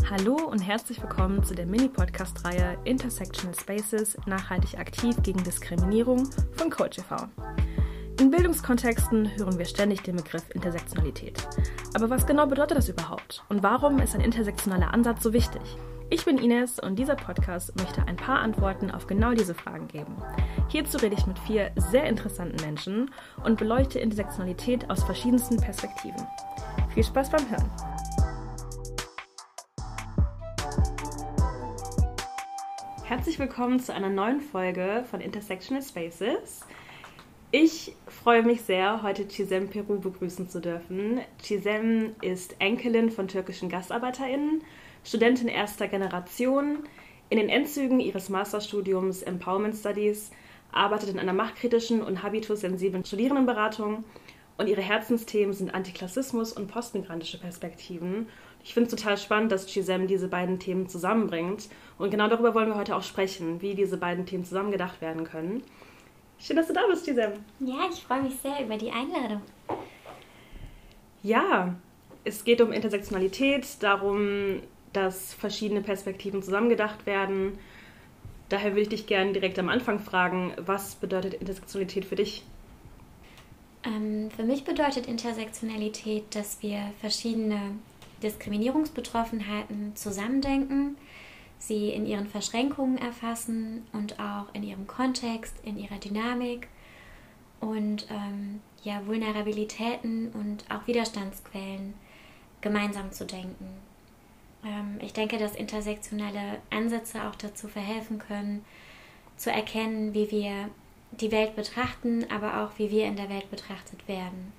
Hallo und herzlich willkommen zu der Mini-Podcast-Reihe Intersectional Spaces – Nachhaltig aktiv gegen Diskriminierung von Coach e.V. In Bildungskontexten hören wir ständig den Begriff Intersektionalität. Aber was genau bedeutet das überhaupt? Und warum ist ein intersektionaler Ansatz so wichtig? Ich bin Ines und dieser Podcast möchte ein paar Antworten auf genau diese Fragen geben. Hierzu rede ich mit 4 sehr interessanten Menschen und beleuchte Intersektionalität aus verschiedensten Perspektiven. Viel Spaß beim Hören! Herzlich willkommen zu einer neuen Folge von Intersectional Spaces. Ich freue mich sehr, heute Çizem Peru begrüßen zu dürfen. Çizem ist Enkelin von türkischen GastarbeiterInnen, Studentin erster Generation, in den Endzügen ihres Masterstudiums Empowerment Studies, arbeitet in einer machtkritischen und habitussensiblen Studierendenberatung und ihre Herzensthemen sind Antiklassismus und postmigrantische Perspektiven. Ich finde es total spannend, dass Çizem diese beiden Themen zusammenbringt. Und genau darüber wollen wir heute auch sprechen, wie diese beiden Themen zusammengedacht werden können. Schön, dass du da bist, Çizem. Ja, ich freue mich sehr über die Einladung. Ja, es geht um Intersektionalität, darum, dass verschiedene Perspektiven zusammengedacht werden. Daher würde ich dich gerne direkt am Anfang fragen, was bedeutet Intersektionalität für dich? Für mich bedeutet Intersektionalität, dass wir verschiedene Diskriminierungsbetroffenheiten zusammendenken, sie in ihren Verschränkungen erfassen und auch in ihrem Kontext, in ihrer Dynamik und Vulnerabilitäten und auch Widerstandsquellen gemeinsam zu denken. Ich denke, dass intersektionale Ansätze auch dazu verhelfen können, zu erkennen, wie wir die Welt betrachten, aber auch wie wir in der Welt betrachtet werden.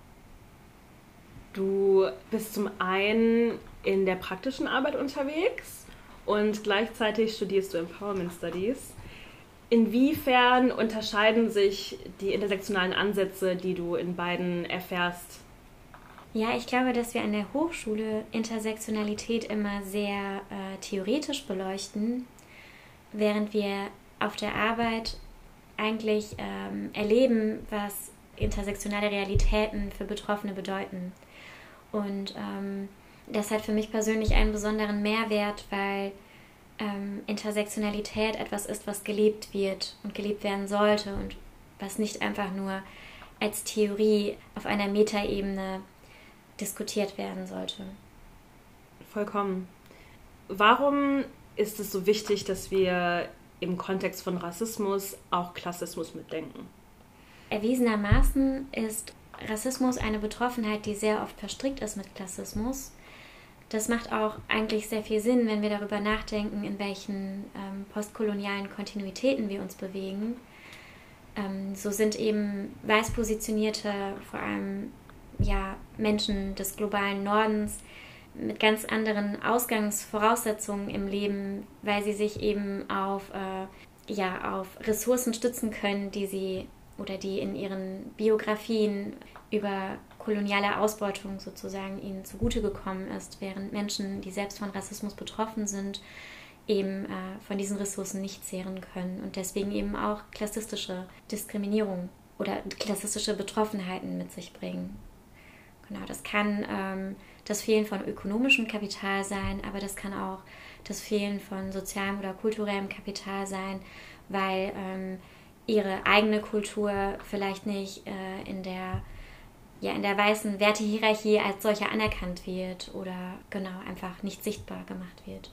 Du bist zum einen in der praktischen Arbeit unterwegs und gleichzeitig studierst du Empowerment Studies. Inwiefern unterscheiden sich die intersektionalen Ansätze, die du in beiden erfährst? Ja, ich glaube, dass wir an der Hochschule Intersektionalität immer sehr theoretisch beleuchten, während wir auf der Arbeit eigentlich erleben, was intersektionale Realitäten für Betroffene bedeuten. Und das hat für mich persönlich einen besonderen Mehrwert, weil Intersektionalität etwas ist, was gelebt wird und gelebt werden sollte und was nicht einfach nur als Theorie auf einer Metaebene diskutiert werden sollte. Vollkommen. Warum ist es so wichtig, dass wir im Kontext von Rassismus auch Klassismus mitdenken? Erwiesenermaßen ist Rassismus eine Betroffenheit, die sehr oft verstrickt ist mit Klassismus. Das macht auch eigentlich sehr viel Sinn, wenn wir darüber nachdenken, in welchen postkolonialen Kontinuitäten wir uns bewegen. So sind eben weiß positionierte, vor allem Menschen des globalen Nordens mit ganz anderen Ausgangsvoraussetzungen im Leben, weil sie sich eben auf Ressourcen stützen können, die in ihren Biografien über koloniale Ausbeutung sozusagen ihnen zugute gekommen ist, während Menschen, die selbst von Rassismus betroffen sind, eben von diesen Ressourcen nicht zehren können und deswegen eben auch klassistische Diskriminierung oder klassistische Betroffenheiten mit sich bringen. Genau, das kann das Fehlen von ökonomischem Kapital sein, aber das kann auch das Fehlen von sozialem oder kulturellem Kapital sein, weil ihre eigene Kultur vielleicht nicht in der weißen Wertehierarchie als solcher anerkannt wird oder einfach nicht sichtbar gemacht wird.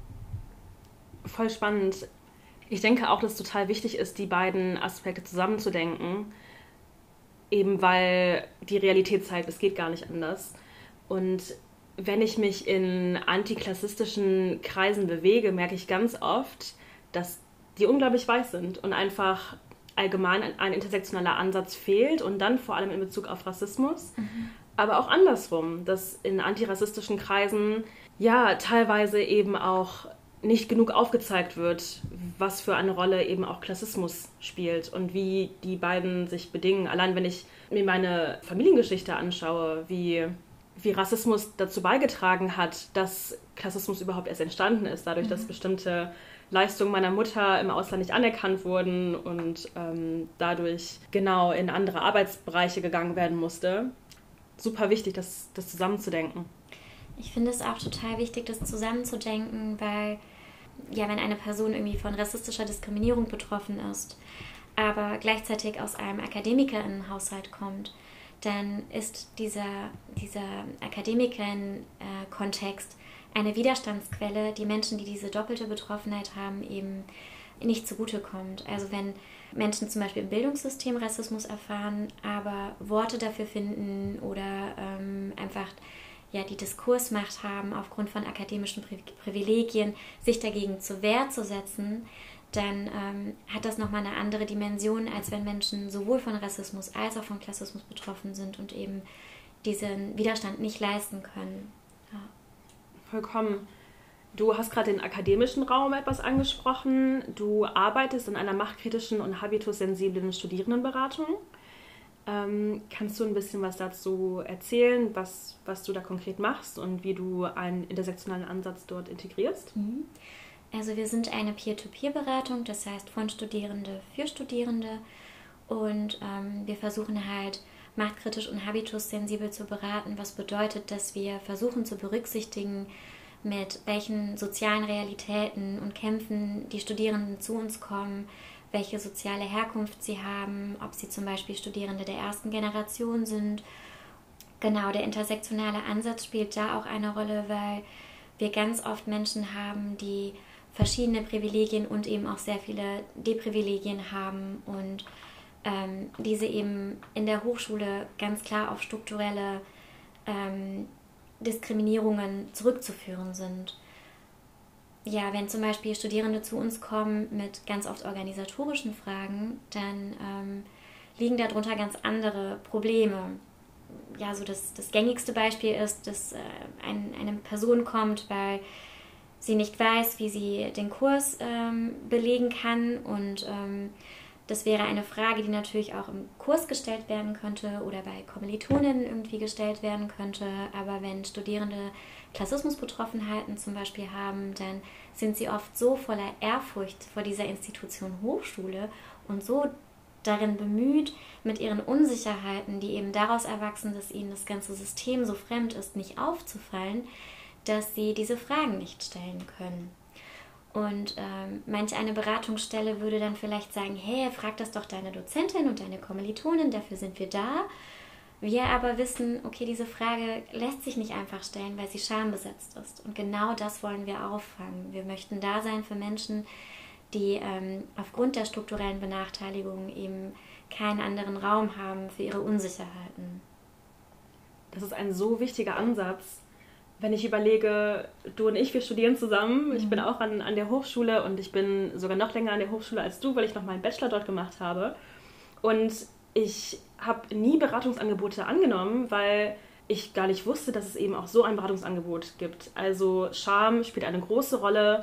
Voll spannend. Ich denke auch, dass es total wichtig ist, die beiden Aspekte zusammenzudenken, eben weil die Realität zeigt, es geht gar nicht anders. Und wenn ich mich in antiklassistischen Kreisen bewege, merke ich ganz oft, dass die unglaublich weiß sind und einfach allgemein ein intersektionaler Ansatz fehlt und dann vor allem in Bezug auf Rassismus, aber auch andersrum, dass in antirassistischen Kreisen teilweise eben auch nicht genug aufgezeigt wird, was für eine Rolle eben auch Klassismus spielt und wie die beiden sich bedingen. Allein wenn ich mir meine Familiengeschichte anschaue, wie Rassismus dazu beigetragen hat, dass Klassismus überhaupt erst entstanden ist, dadurch, dass bestimmte Leistungen meiner Mutter im Ausland nicht anerkannt wurden und dadurch genau in andere Arbeitsbereiche gegangen werden musste. Super wichtig, das zusammenzudenken. Ich finde es auch total wichtig, das zusammenzudenken, weil ja, wenn eine Person irgendwie von rassistischer Diskriminierung betroffen ist, aber gleichzeitig aus einem Akademikerinnenhaushalt kommt, dann ist dieser Akademikerinnen-Kontext eine Widerstandsquelle, die Menschen, die diese doppelte Betroffenheit haben, eben nicht zugutekommt. Also wenn Menschen zum Beispiel im Bildungssystem Rassismus erfahren, aber Worte dafür finden oder einfach ja, die Diskursmacht haben, aufgrund von akademischen Privilegien, sich dagegen zur Wehr zu setzen, dann hat das nochmal eine andere Dimension, als wenn Menschen sowohl von Rassismus als auch von Klassismus betroffen sind und eben diesen Widerstand nicht leisten können. Ja. Vollkommen. Du hast gerade den akademischen Raum etwas angesprochen. Du arbeitest in einer machtkritischen und habitussensiblen Studierendenberatung. Kannst du ein bisschen was dazu erzählen, was du da konkret machst und wie du einen intersektionalen Ansatz dort integrierst? Also wir sind eine Peer-to-Peer-Beratung, das heißt von Studierende für Studierende, und wir versuchen halt machtkritisch und habitussensibel zu beraten, was bedeutet, dass wir versuchen zu berücksichtigen, mit welchen sozialen Realitäten und Kämpfen die Studierenden zu uns kommen, welche soziale Herkunft sie haben, ob sie zum Beispiel Studierende der ersten Generation sind. Genau, der intersektionale Ansatz spielt da auch eine Rolle, weil wir ganz oft Menschen haben, die verschiedene Privilegien und eben auch sehr viele Deprivilegien haben und diese eben in der Hochschule ganz klar auf strukturelle Diskriminierungen zurückzuführen sind. Ja, wenn zum Beispiel Studierende zu uns kommen mit ganz oft organisatorischen Fragen, dann liegen darunter ganz andere Probleme. Ja, so das gängigste Beispiel ist, dass eine Person kommt, weil sie nicht weiß, wie sie den Kurs belegen kann, und das wäre eine Frage, die natürlich auch im Kurs gestellt werden könnte oder bei Kommilitoninnen irgendwie gestellt werden könnte. Aber wenn Studierende Klassismusbetroffenheiten zum Beispiel haben, dann sind sie oft so voller Ehrfurcht vor dieser Institution Hochschule und so darin bemüht, mit ihren Unsicherheiten, die eben daraus erwachsen, dass ihnen das ganze System so fremd ist, nicht aufzufallen, dass sie diese Fragen nicht stellen können. Und manch eine Beratungsstelle würde dann vielleicht sagen, hey, frag das doch deine Dozentin und deine Kommilitonin, dafür sind wir da. Wir aber wissen, okay, diese Frage lässt sich nicht einfach stellen, weil sie schambesetzt ist. Und genau das wollen wir auffangen. Wir möchten da sein für Menschen, die aufgrund der strukturellen Benachteiligung eben keinen anderen Raum haben für ihre Unsicherheiten. Das ist ein so wichtiger Ansatz. Wenn ich überlege, du und ich, wir studieren zusammen. Ich bin auch an der Hochschule und ich bin sogar noch länger an der Hochschule als du, weil ich noch meinen Bachelor dort gemacht habe. Und ich habe nie Beratungsangebote angenommen, weil ich gar nicht wusste, dass es eben auch so ein Beratungsangebot gibt. Also Scham spielt eine große Rolle.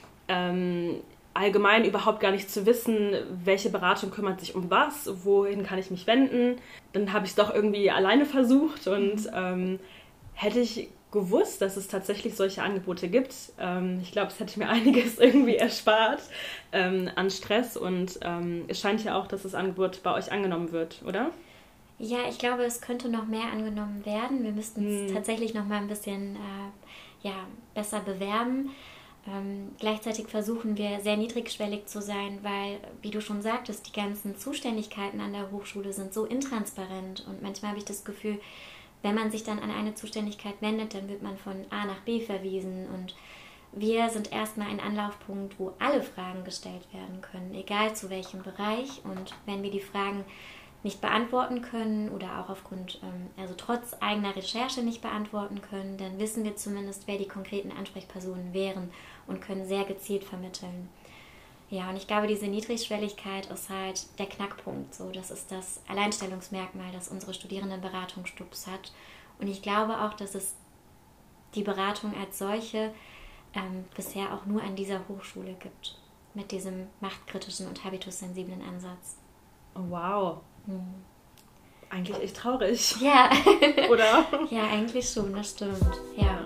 Allgemein überhaupt gar nicht zu wissen, welche Beratung kümmert sich um was, wohin kann ich mich wenden. Dann habe ich es doch irgendwie alleine versucht und hätte ich gewusst, dass es tatsächlich solche Angebote gibt. Ich glaube, es hätte mir einiges irgendwie erspart an Stress, und es scheint ja auch, dass das Angebot bei euch angenommen wird, oder? Ja, ich glaube, es könnte noch mehr angenommen werden. Wir müssten es tatsächlich noch mal ein bisschen besser bewerben. Gleichzeitig versuchen wir sehr niedrigschwellig zu sein, weil, wie du schon sagtest, die ganzen Zuständigkeiten an der Hochschule sind so intransparent, und manchmal habe ich das Gefühl, wenn man sich dann an eine Zuständigkeit wendet, dann wird man von A nach B verwiesen, und wir sind erstmal ein Anlaufpunkt, wo alle Fragen gestellt werden können, egal zu welchem Bereich, und wenn wir die Fragen nicht beantworten können oder auch aufgrund, also trotz eigener Recherche nicht beantworten können, dann wissen wir zumindest, wer die konkreten Ansprechpersonen wären und können sehr gezielt vermitteln. Ja, und ich glaube, diese Niedrigschwelligkeit ist halt der Knackpunkt. So, das ist das Alleinstellungsmerkmal, das unsere Studierendenberatung Stups hat. Und ich glaube auch, dass es die Beratung als solche bisher auch nur an dieser Hochschule gibt, mit diesem machtkritischen und habitussensiblen Ansatz. Oh, wow. Eigentlich echt traurig. Ja. Oder? Ja, eigentlich schon, das stimmt. Ja.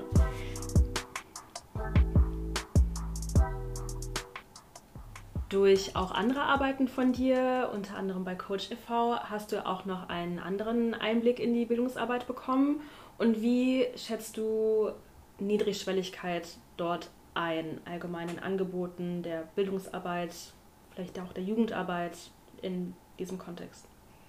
Durch auch andere Arbeiten von dir, unter anderem bei Coach e.V., hast du auch noch einen anderen Einblick in die Bildungsarbeit bekommen. Und wie schätzt du Niedrigschwelligkeit dort ein, allgemein in Angeboten der Bildungsarbeit, vielleicht auch der Jugendarbeit in diesem Kontext?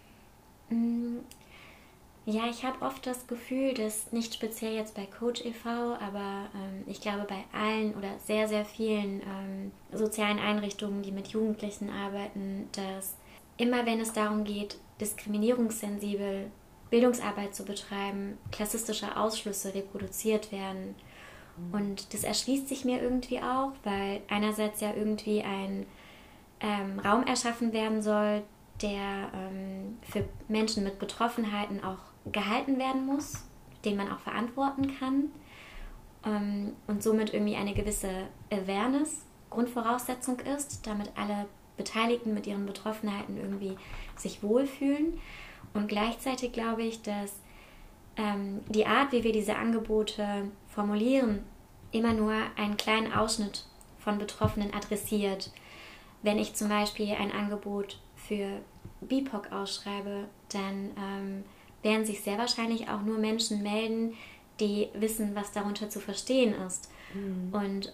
Ja, ich habe oft das Gefühl, dass nicht speziell jetzt bei Coach e.V., aber ich glaube bei allen oder sehr, sehr vielen sozialen Einrichtungen, die mit Jugendlichen arbeiten, dass immer wenn es darum geht, diskriminierungssensibel Bildungsarbeit zu betreiben, klassistische Ausschlüsse reproduziert werden. Und das erschließt sich mir irgendwie auch, weil einerseits ja irgendwie ein Raum erschaffen werden soll, der für Menschen mit Betroffenheiten auch gehalten werden muss, den man auch verantworten kann und somit irgendwie eine gewisse Awareness Grundvoraussetzung ist, damit alle Beteiligten mit ihren Betroffenheiten irgendwie sich wohlfühlen. Und gleichzeitig glaube ich, dass die Art, wie wir diese Angebote formulieren, immer nur einen kleinen Ausschnitt von Betroffenen adressiert. Wenn ich zum Beispiel ein Angebot für BIPOC ausschreibe, dann werden sich sehr wahrscheinlich auch nur Menschen melden, die wissen, was darunter zu verstehen ist. Und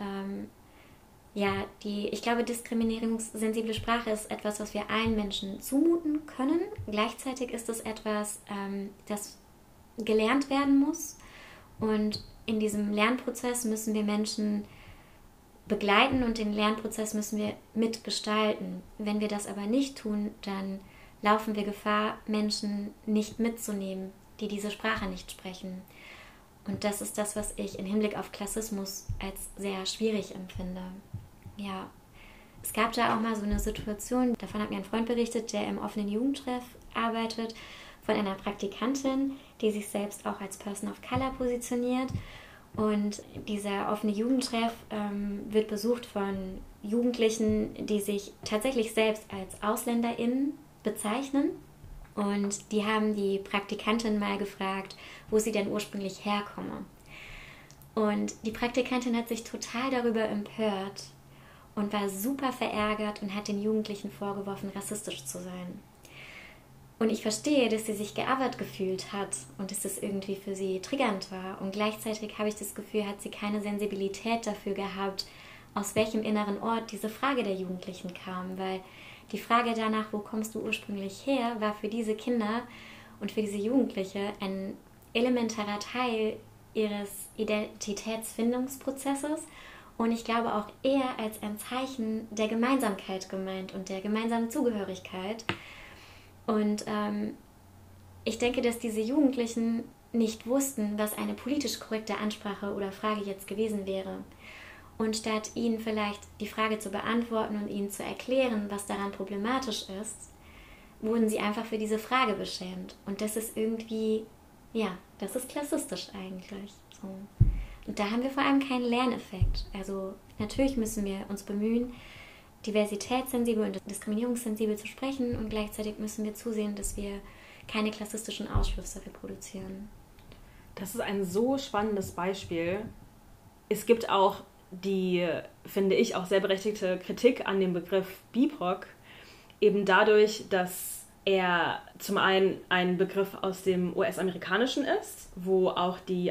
ich glaube, diskriminierungssensible Sprache ist etwas, was wir allen Menschen zumuten können. Gleichzeitig ist es etwas, das gelernt werden muss. Und in diesem Lernprozess müssen wir Menschen begleiten und den Lernprozess müssen wir mitgestalten. Wenn wir das aber nicht tun, dann laufen wir Gefahr, Menschen nicht mitzunehmen, die diese Sprache nicht sprechen. Und das ist das, was ich im Hinblick auf Klassismus als sehr schwierig empfinde. Ja, es gab da auch mal so eine Situation, davon hat mir ein Freund berichtet, der im offenen Jugendtreff arbeitet, von einer Praktikantin, die sich selbst auch als Person of Color positioniert. Und dieser offene Jugendtreff wird besucht von Jugendlichen, die sich tatsächlich selbst als AusländerInnen bezeichnen. Und die haben die Praktikantin mal gefragt, wo sie denn ursprünglich herkomme. Und die Praktikantin hat sich total darüber empört und war super verärgert und hat den Jugendlichen vorgeworfen, rassistisch zu sein. Und ich verstehe, dass sie sich geothert gefühlt hat und dass es irgendwie für sie triggernd war. Und gleichzeitig habe ich das Gefühl, hat sie keine Sensibilität dafür gehabt, aus welchem inneren Ort diese Frage der Jugendlichen kam. Weil die Frage danach, wo kommst du ursprünglich her, war für diese Kinder und für diese Jugendliche ein elementarer Teil ihres Identitätsfindungsprozesses. Und ich glaube auch eher als ein Zeichen der Gemeinsamkeit gemeint und der gemeinsamen Zugehörigkeit. Und ich denke, dass diese Jugendlichen nicht wussten, was eine politisch korrekte Ansprache oder Frage jetzt gewesen wäre. Und statt ihnen vielleicht die Frage zu beantworten und ihnen zu erklären, was daran problematisch ist, wurden sie einfach für diese Frage beschämt. Und das ist irgendwie, ja, das ist klassistisch eigentlich. So. Und da haben wir vor allem keinen Lerneffekt. Also natürlich müssen wir uns bemühen, diversitätssensibel und diskriminierungssensibel zu sprechen und gleichzeitig müssen wir zusehen, dass wir keine klassistischen Ausschlüsse reproduzieren. Das ist ein so spannendes Beispiel. Es gibt auch die, finde ich, auch sehr berechtigte Kritik an dem Begriff BIPOC, eben dadurch, dass er zum einen ein Begriff aus dem US-Amerikanischen ist, wo auch die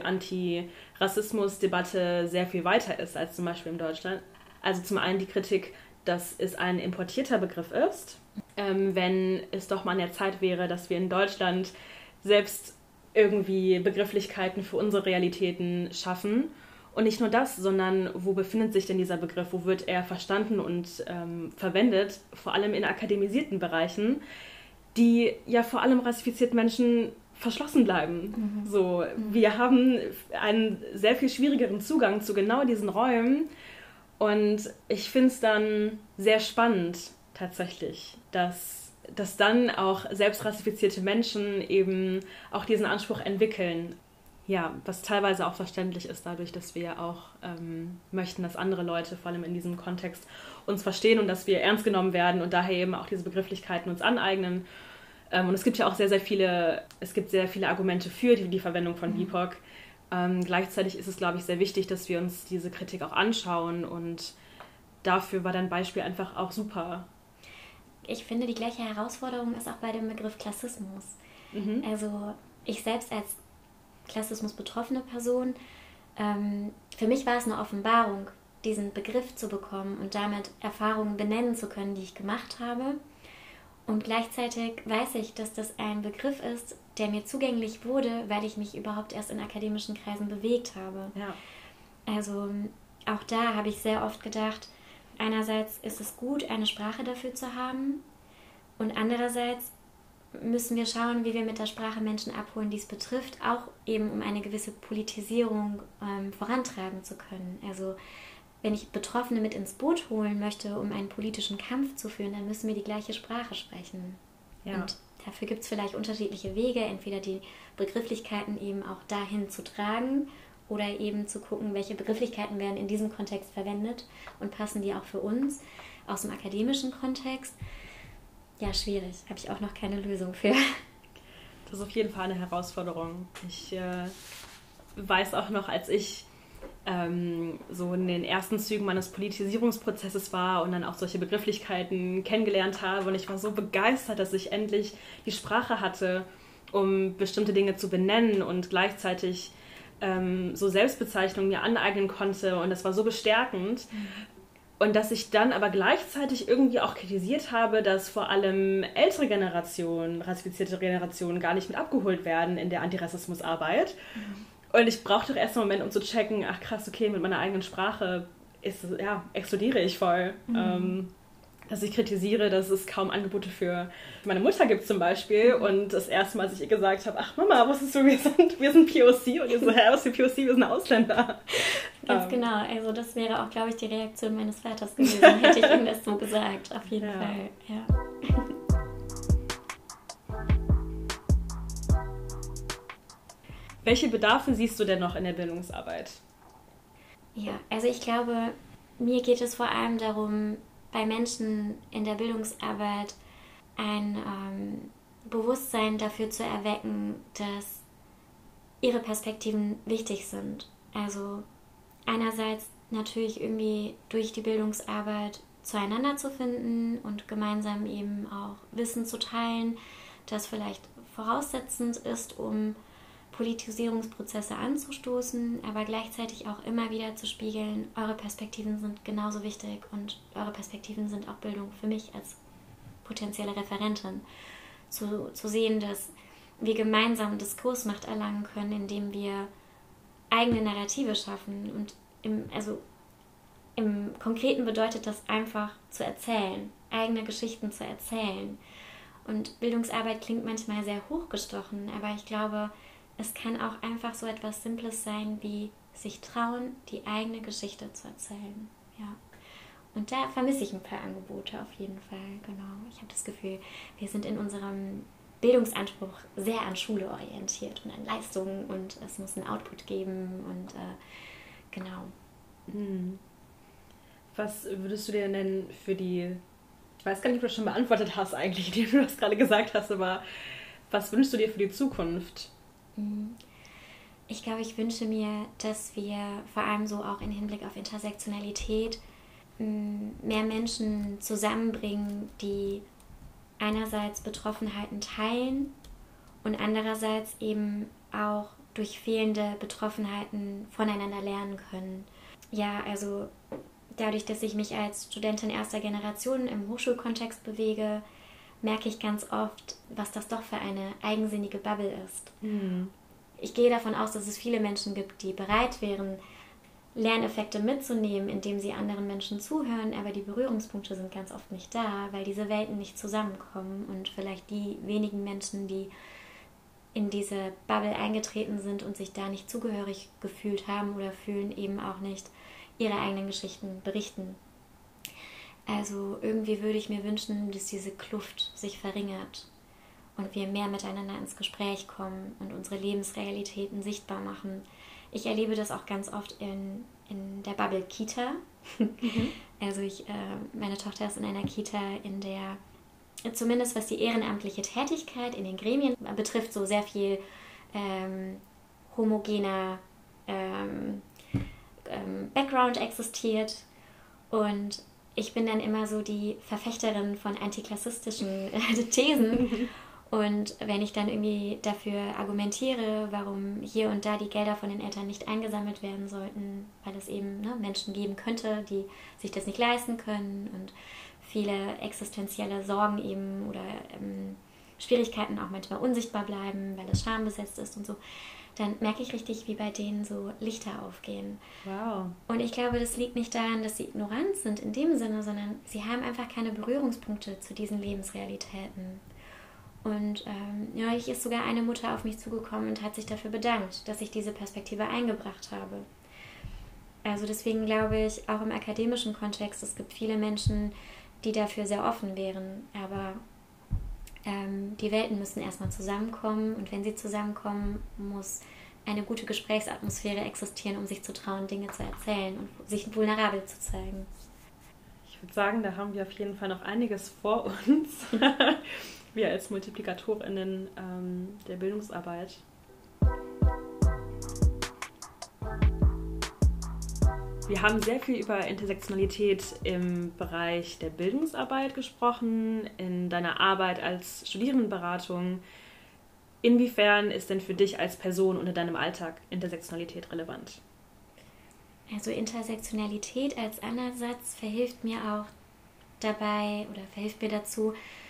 Anti-Rassismus-Debatte sehr viel weiter ist als zum Beispiel in Deutschland. Also zum einen die Kritik, dass es ein importierter Begriff ist, wenn es doch mal an der Zeit wäre, dass wir in Deutschland selbst irgendwie Begrifflichkeiten für unsere Realitäten schaffen. Und nicht nur das, sondern wo befindet sich denn dieser Begriff, wo wird er verstanden und verwendet, vor allem in akademisierten Bereichen, die ja vor allem rassifizierten Menschen verschlossen bleiben. So, wir haben einen sehr viel schwierigeren Zugang zu genau diesen Räumen. Und ich finde es dann sehr spannend tatsächlich, dass dann auch selbst rassifizierte Menschen eben auch diesen Anspruch entwickeln. Ja, was teilweise auch verständlich ist dadurch, dass wir auch möchten, dass andere Leute vor allem in diesem Kontext uns verstehen und dass wir ernst genommen werden und daher eben auch diese Begrifflichkeiten uns aneignen. Und es gibt ja auch sehr viele Argumente für die Verwendung von BIPOC. Gleichzeitig ist es, glaube ich, sehr wichtig, dass wir uns diese Kritik auch anschauen und dafür war dein Beispiel einfach auch super. Ich finde, die gleiche Herausforderung ist auch bei dem Begriff Klassismus. Also ich selbst als Klassismus betroffene Person Für mich war es eine Offenbarung, diesen Begriff zu bekommen und damit Erfahrungen benennen zu können, die ich gemacht habe. Und gleichzeitig weiß ich, dass das ein Begriff ist, der mir zugänglich wurde, weil ich mich überhaupt erst in akademischen Kreisen bewegt habe. Ja. Also auch da habe ich sehr oft gedacht, einerseits ist es gut, eine Sprache dafür zu haben und andererseits müssen wir schauen, wie wir mit der Sprache Menschen abholen, die es betrifft, auch eben um eine gewisse Politisierung vorantreiben zu können. Also wenn ich Betroffene mit ins Boot holen möchte, um einen politischen Kampf zu führen, dann müssen wir die gleiche Sprache sprechen. Ja. Und dafür gibt es vielleicht unterschiedliche Wege, entweder die Begrifflichkeiten eben auch dahin zu tragen oder eben zu gucken, welche Begrifflichkeiten werden in diesem Kontext verwendet und passen die auch für uns aus dem akademischen Kontext. Ja, schwierig. Habe ich auch noch keine Lösung für. Das ist auf jeden Fall eine Herausforderung. Ich weiß auch noch, als ich so in den ersten Zügen meines Politisierungsprozesses war und dann auch solche Begrifflichkeiten kennengelernt habe und ich war so begeistert, dass ich endlich die Sprache hatte, um bestimmte Dinge zu benennen und gleichzeitig so Selbstbezeichnungen mir aneignen konnte und das war so bestärkend. Und dass ich dann aber gleichzeitig irgendwie auch kritisiert habe, dass vor allem ältere Generationen, rassifizierte Generationen gar nicht mit abgeholt werden in der Antirassismusarbeit. Und ich brauchte doch erst einen Moment, um zu checken, ach krass, okay, mit meiner eigenen Sprache explodiere ich voll. Dass ich kritisiere, dass es kaum Angebote für meine Mutter gibt zum Beispiel. Und das erste Mal, als ich ihr gesagt habe, ach Mama, wusstest du, wir sind POC? Und ihr so, hä, was für POC? Wir sind Ausländer. Ganz genau, also das wäre auch, glaube ich, die Reaktion meines Vaters gewesen, hätte ich ihm das so gesagt, auf jeden Fall, ja. Welche Bedarfe siehst du denn noch in der Bildungsarbeit? Ja, also ich glaube, mir geht es vor allem darum, bei Menschen in der Bildungsarbeit ein Bewusstsein dafür zu erwecken, dass ihre Perspektiven wichtig sind. Also einerseits natürlich irgendwie durch die Bildungsarbeit zueinander zu finden und gemeinsam eben auch Wissen zu teilen, das vielleicht voraussetzend ist, um Politisierungsprozesse anzustoßen, aber gleichzeitig auch immer wieder zu spiegeln, eure Perspektiven sind genauso wichtig und eure Perspektiven sind auch Bildung für mich als potenzielle Referentin. Zu sehen, dass wir gemeinsam Diskursmacht erlangen können, indem wir eigene Narrative schaffen und im Konkreten bedeutet das einfach zu erzählen, eigene Geschichten zu erzählen. Und Bildungsarbeit klingt manchmal sehr hochgestochen, aber ich glaube, es kann auch einfach so etwas Simples sein, wie sich trauen, die eigene Geschichte zu erzählen. Ja. Und da vermisse ich ein paar Angebote auf jeden Fall. Genau. Ich habe das Gefühl, wir sind in unserem Bildungsanspruch sehr an Schule orientiert und an Leistungen und es muss einen Output geben und genau. Was würdest du dir denn für die, ich weiß gar nicht, ob du das schon beantwortet hast eigentlich, indem du das gerade gesagt hast, aber was wünschst du dir für die Zukunft? Ich glaube, ich wünsche mir, dass wir vor allem so auch im Hinblick auf Intersektionalität mehr Menschen zusammenbringen, die einerseits Betroffenheiten teilen und andererseits eben auch durch fehlende Betroffenheiten voneinander lernen können. Ja, also dadurch, dass ich mich als Studentin erster Generation im Hochschulkontext bewege, merke ich ganz oft, was das doch für eine eigensinnige Bubble ist. Ich gehe davon aus, dass es viele Menschen gibt, die bereit wären, Lerneffekte mitzunehmen, indem sie anderen Menschen zuhören, aber die Berührungspunkte sind ganz oft nicht da, weil diese Welten nicht zusammenkommen und vielleicht die wenigen Menschen, die in diese Bubble eingetreten sind und sich da nicht zugehörig gefühlt haben oder fühlen, eben auch nicht ihre eigenen Geschichten berichten. Also irgendwie würde ich mir wünschen, dass diese Kluft sich verringert und wir mehr miteinander ins Gespräch kommen und unsere Lebensrealitäten sichtbar machen. Ich erlebe das auch ganz oft in der Bubble Kita. Also meine Tochter ist in einer Kita, in der zumindest was die ehrenamtliche Tätigkeit in den Gremien betrifft, so sehr viel homogener Background existiert. Und ich bin dann immer so die Verfechterin von antiklassistischen Thesen Und wenn ich dann irgendwie dafür argumentiere, warum hier und da die Gelder von den Eltern nicht eingesammelt werden sollten, weil es eben Menschen geben könnte, die sich das nicht leisten können und viele existenzielle Sorgen eben oder Schwierigkeiten auch manchmal unsichtbar bleiben, weil es schambesetzt ist und so, dann merke ich richtig, wie bei denen so Lichter aufgehen. Wow. Und ich glaube, das liegt nicht daran, dass sie ignorant sind in dem Sinne, sondern sie haben einfach keine Berührungspunkte zu diesen Lebensrealitäten. Und neulich ist sogar eine Mutter auf mich zugekommen und hat sich dafür bedankt, dass ich diese Perspektive eingebracht habe. Also deswegen glaube ich, auch im akademischen Kontext, es gibt viele Menschen, die dafür sehr offen wären. Aber die Welten müssen erstmal zusammenkommen. Und wenn sie zusammenkommen, muss eine gute Gesprächsatmosphäre existieren, um sich zu trauen, Dinge zu erzählen und sich vulnerabel zu zeigen. Ich würde sagen, da haben wir auf jeden Fall noch einiges vor uns. Wir als MultiplikatorInnen der Bildungsarbeit. Wir haben sehr viel über Intersektionalität im Bereich der Bildungsarbeit gesprochen, in deiner Arbeit als Studierendenberatung. Inwiefern ist denn für dich als Person und in deinem Alltag Intersektionalität relevant? Also Intersektionalität als Ansatz verhilft mir auch dabei oder verhilft mir dazu,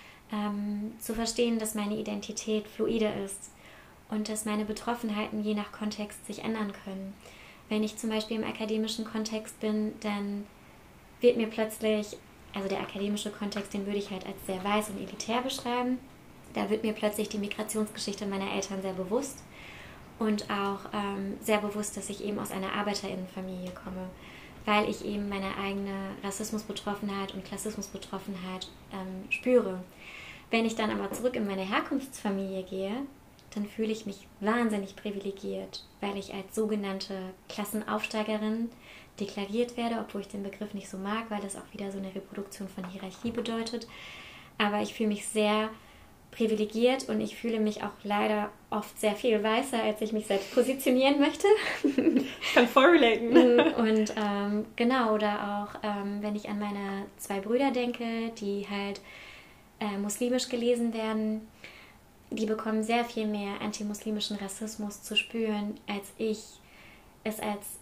zu verstehen, dass meine Identität fluide ist und dass meine Betroffenheiten je nach Kontext sich ändern können. Wenn ich zum Beispiel im akademischen Kontext bin, dann wird mir plötzlich, also der akademische Kontext, den würde ich halt als sehr weiß und elitär beschreiben, da wird mir plötzlich die Migrationsgeschichte meiner Eltern sehr bewusst und auch sehr bewusst, dass ich eben aus einer ArbeiterInnenfamilie komme, weil ich eben meine eigene Rassismusbetroffenheit und Klassismusbetroffenheit spüre. Wenn ich dann aber zurück in meine Herkunftsfamilie gehe, dann fühle ich mich wahnsinnig privilegiert, weil ich als sogenannte Klassenaufsteigerin deklariert werde, obwohl ich den Begriff nicht so mag, weil das auch wieder so eine Reproduktion von Hierarchie bedeutet. Aber ich fühle mich sehr privilegiert und ich fühle mich auch leider oft sehr viel weißer, als ich mich selbst positionieren möchte. Ich kann voll relaten. Und genau, oder auch wenn ich an meine 2 Brüder denke, die halt muslimisch gelesen werden, die bekommen sehr viel mehr antimuslimischen Rassismus zu spüren, als ich es als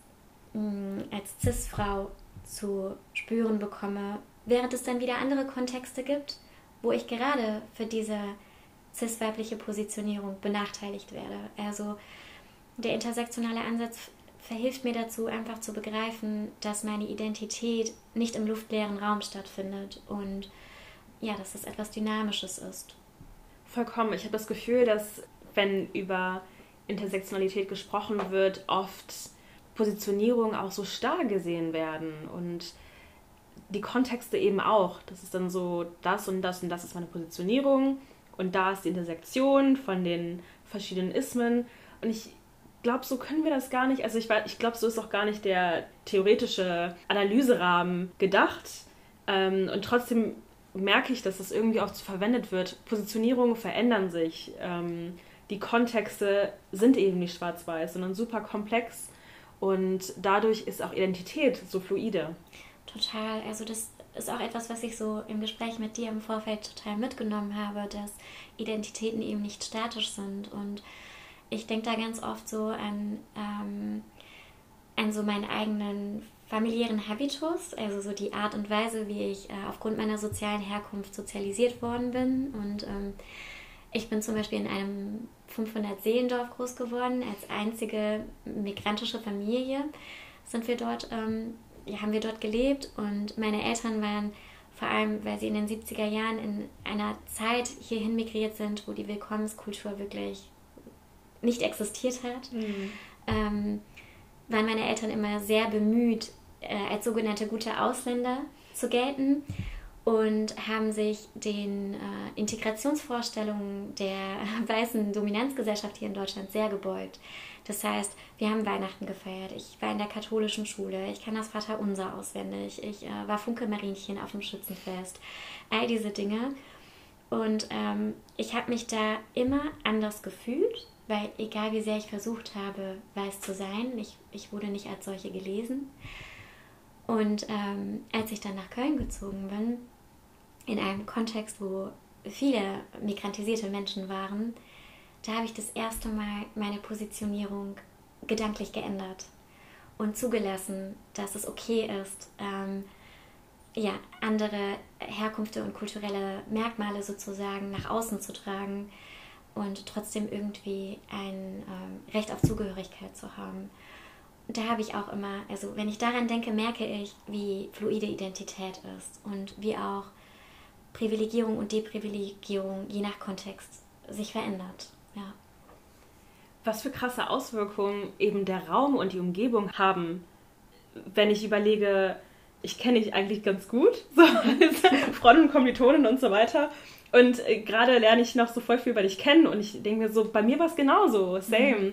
Cis-Frau zu spüren bekomme, während es dann wieder andere Kontexte gibt, wo ich gerade für diese cis-weibliche Positionierung benachteiligt werde. Also der intersektionale Ansatz verhilft mir dazu, einfach zu begreifen, dass meine Identität nicht im luftleeren Raum stattfindet und ja, dass es etwas Dynamisches ist. Vollkommen. Ich habe das Gefühl, dass wenn über Intersektionalität gesprochen wird, oft Positionierungen auch so starr gesehen werden und die Kontexte eben auch. Das ist dann so, das und das und das ist meine Positionierung und da ist die Intersektion von den verschiedenen Ismen. Und ich glaube, so können wir das gar nicht, also ich glaube, so ist auch gar nicht der theoretische Analyserahmen gedacht. Und trotzdem merke ich, dass das irgendwie auch verwendet wird. Positionierungen verändern sich. Die Kontexte sind eben nicht schwarz-weiß, sondern super komplex. Und dadurch ist auch Identität so fluide. Total. Also das ist auch etwas, was ich so im Gespräch mit dir im Vorfeld total mitgenommen habe, dass Identitäten eben nicht statisch sind. Und ich denke da ganz oft so an so meinen eigenen familiären Habitus, also so die Art und Weise, wie ich aufgrund meiner sozialen Herkunft sozialisiert worden bin. Und ich bin zum Beispiel in einem 500-Seelendorf groß geworden, als einzige migrantische Familie haben wir dort gelebt und meine Eltern waren vor allem, weil sie in den 70er Jahren in einer Zeit hierhin migriert sind, wo die Willkommenskultur wirklich nicht existiert hat, waren meine Eltern immer sehr bemüht, als sogenannte gute Ausländer zu gelten und haben sich den Integrationsvorstellungen der weißen Dominanzgesellschaft hier in Deutschland sehr gebeugt. Das heißt, wir haben Weihnachten gefeiert, ich war in der katholischen Schule, ich kann das Vaterunser auswendig, ich war Funke-Marienchen auf dem Schützenfest, all diese Dinge. Und ich habe mich da immer anders gefühlt, weil egal wie sehr ich versucht habe, weiß zu sein, ich wurde nicht als solche gelesen. Und als ich dann nach Köln gezogen bin, in einem Kontext, wo viele migrantisierte Menschen waren, da habe ich das erste Mal meine Positionierung gedanklich geändert und zugelassen, dass es okay ist, andere Herkünfte und kulturelle Merkmale sozusagen nach außen zu tragen und trotzdem irgendwie ein Recht auf Zugehörigkeit zu haben. Und da habe ich auch immer, also wenn ich daran denke, merke ich, wie fluide Identität ist und wie auch Privilegierung und Deprivilegierung je nach Kontext sich verändert. Ja. Was für krasse Auswirkungen eben der Raum und die Umgebung haben, wenn ich überlege, ich kenne dich eigentlich ganz gut, so als Freundin und Kommilitonin und so weiter. Und gerade lerne ich noch so voll viel über dich kennen und ich denke mir so, bei mir war es genauso, same.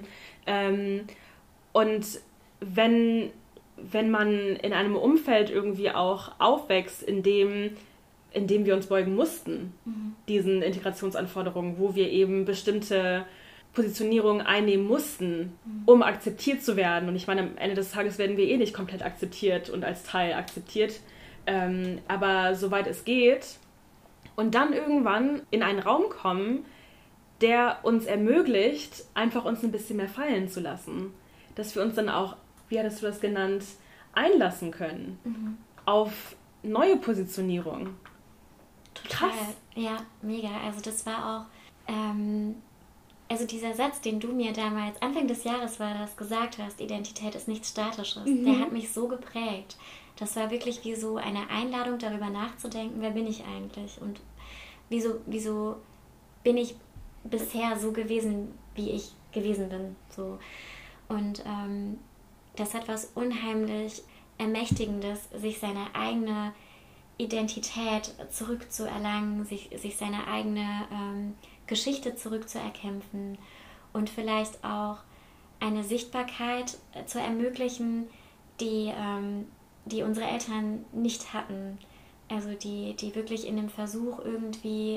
Und wenn man in einem Umfeld irgendwie auch aufwächst, in dem wir uns beugen mussten, diesen Integrationsanforderungen, wo wir eben bestimmte Positionierungen einnehmen mussten, um akzeptiert zu werden. Und ich meine, am Ende des Tages werden wir eh nicht komplett akzeptiert und als Teil akzeptiert. Aber soweit es geht. Und dann irgendwann in einen Raum kommen, der uns ermöglicht, einfach uns ein bisschen mehr fallen zu lassen. Dass wir uns dann auch, wie hattest du das genannt, einlassen können auf neue Positionierung. Total. Krass. Ja, mega. Also das war auch, also dieser Satz, den du mir damals, Anfang des Jahres war das, gesagt hast, Identität ist nichts Statisches, der hat mich so geprägt. Das war wirklich wie so eine Einladung, darüber nachzudenken, wer bin ich eigentlich und wieso bin ich bisher so gewesen, wie ich gewesen bin. So. Und das hat was unheimlich Ermächtigendes, sich seine eigene Identität zurückzuerlangen, sich seine eigene Geschichte zurückzuerkämpfen und vielleicht auch eine Sichtbarkeit zu ermöglichen, die unsere Eltern nicht hatten. Also die wirklich in dem Versuch irgendwie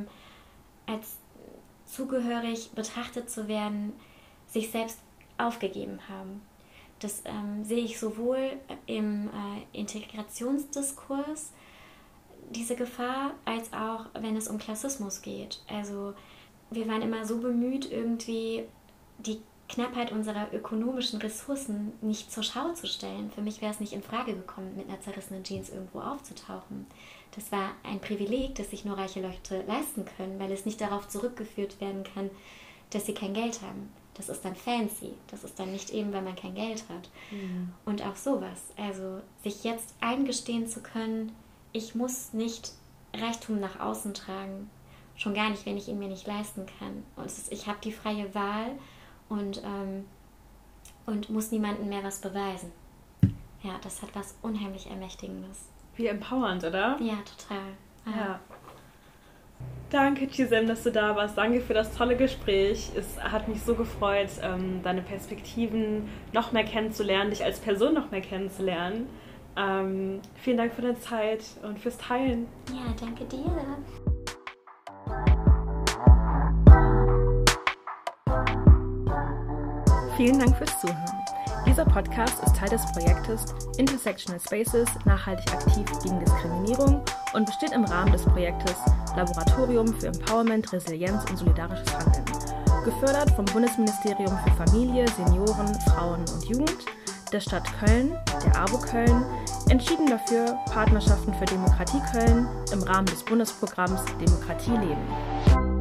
als zugehörig betrachtet zu werden, sich selbst aufgegeben haben. Das sehe ich sowohl im Integrationsdiskurs, diese Gefahr, als auch, wenn es um Klassismus geht. Also wir waren immer so bemüht, irgendwie die Knappheit unserer ökonomischen Ressourcen nicht zur Schau zu stellen. Für mich wäre es nicht in Frage gekommen, mit einer zerrissenen Jeans irgendwo aufzutauchen. Das war ein Privileg, das sich nur reiche Leute leisten können, weil es nicht darauf zurückgeführt werden kann, dass sie kein Geld haben. Das ist dann fancy. Das ist dann nicht eben, weil man kein Geld hat. Und auch sowas. Also sich jetzt eingestehen zu können, ich muss nicht Reichtum nach außen tragen. Schon gar nicht, wenn ich ihn mir nicht leisten kann. Und ich habe die freie Wahl und muss niemandem mehr was beweisen. Ja, das hat was unheimlich Ermächtigendes. Wie empowernd, oder? Ja, total. Ja. Danke, Chisem, dass du da warst. Danke für das tolle Gespräch. Es hat mich so gefreut, deine Perspektiven noch mehr kennenzulernen, dich als Person noch mehr kennenzulernen. Vielen Dank für deine Zeit und fürs Teilen. Ja, danke dir. Vielen Dank fürs Zuhören. Dieser Podcast ist Teil des Projektes Intersectional Spaces – nachhaltig aktiv gegen Diskriminierung und besteht im Rahmen des Projektes Laboratorium für Empowerment, Resilienz und solidarisches Handeln, gefördert vom Bundesministerium für Familie, Senioren, Frauen und Jugend, der Stadt Köln, der AWO Köln, entschieden dafür Partnerschaften für Demokratie Köln im Rahmen des Bundesprogramms Demokratie leben.